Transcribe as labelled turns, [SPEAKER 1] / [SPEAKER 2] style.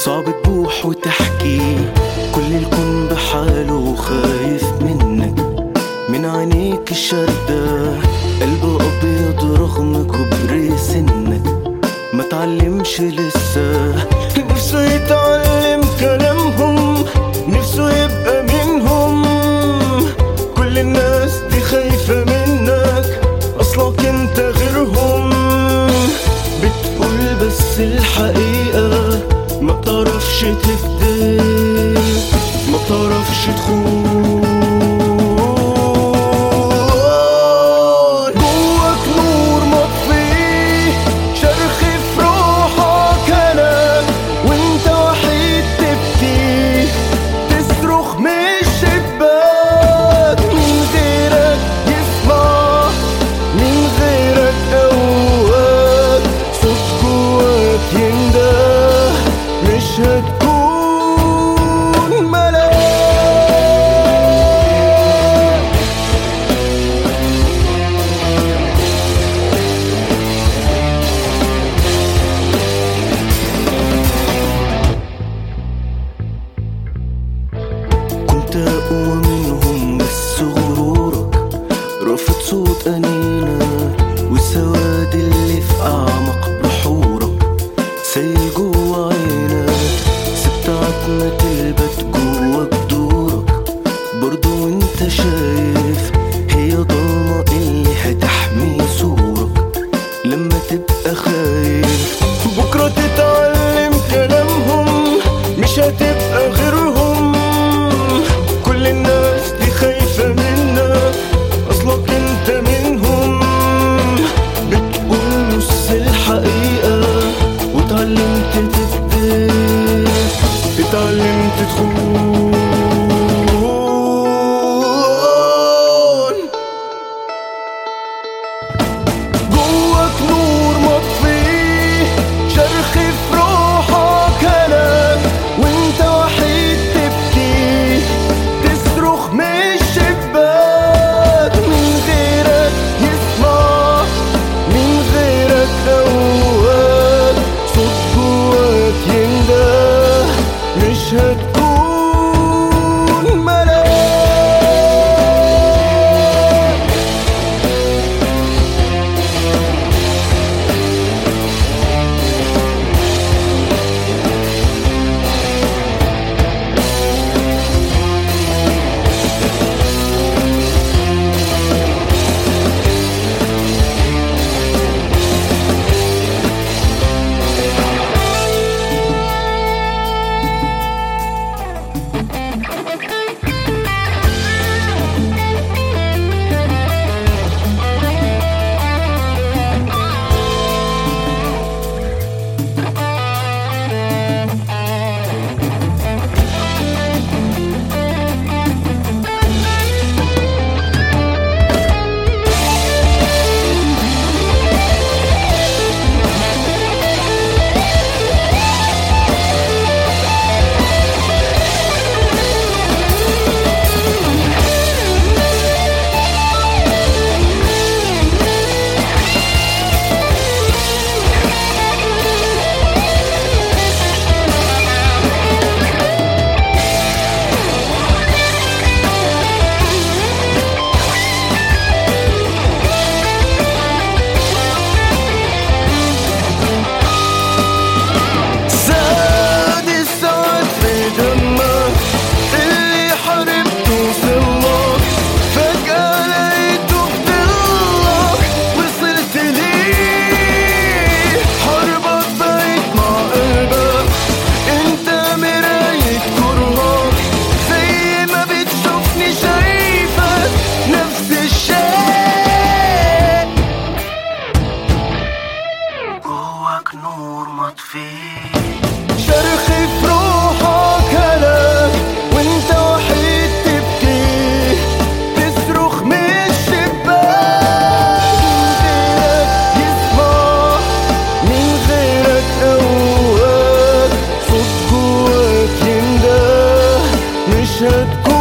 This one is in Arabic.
[SPEAKER 1] صعب تبوح وتحكي، كل الكون بحاله خايف منك، من عينيك الشردة قلبه أبيض رغم كبر سنك، ما تعلمش لسه، نفسه يتعلم كلامهم، نفسه يبقى منهم، كل الناس دي خايفة منك، أصلك انت غيرهم، بتقول بس الحقيقة ما بتعرفش تهدي، ما بتعرفش تخون، جواك نور مطفي شرخ في روحك أنا، وانت وحيد تبكي تصرخ من الشباك، من غيرك يسمع، من غيرك قواك، صوت جواك ينده، مش هتكون ملاك. كنت أقوى منهم بس غرورك رافض صوت أنينك، والسواد اللي في أعمق بحورك سايل جوا عينك، سبت عتمة تلبت جوا جدورك، برضو انت شايف هي ضلمة اللي هتحمي صورك، لما تبقى خايف بكرة تتعلم كلامهم، مش هتبقى غيرهم، كل الناس دي خايفة منك، أصلك انت منهم، بتقول نص الحقيقة وتعلمت تكذب، اتعلمت تخون، جواك نور مطفي شرخ في روحك أنا، وانت وحيد تبكي تصرخ من الشباك، من غيرك يسمع، من غيرك قواك، صوت جواك ينده، مش هتكون ملاك. نور مطفي شرخ في روحك أنا، وانت وحيد تبكي تصرخ من الشباك، من غيرك يسمع، من غيرك قواك، صوت جواك ينده، مش هتكون